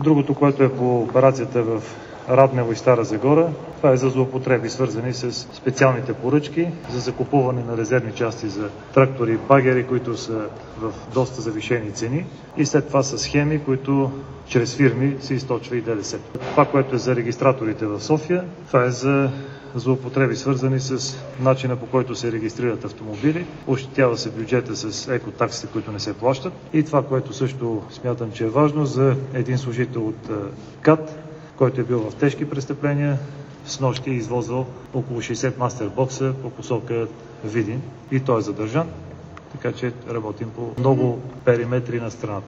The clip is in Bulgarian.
Другото, което е по операцията в Раднево и Стара Загора, това е за злоупотреби, свързани с специалните поръчки за закупуване на резервни части за трактори и багери, които са в доста завишени цени, и след това са схеми, които чрез фирми се източва и ДДС. Това, което е за регистраторите в София, това е за злоупотреби, свързани с начина, по който се регистрират автомобили. Ощетява се бюджета с екотаксите, които не се плащат. И това, което също смятам, че е важно, за един служител от КАТ, който е бил в тежки престъпления, снощи е извозвал около 60 мастербокса по посока Видин и той е задържан. Така че работим по много периметри на страната.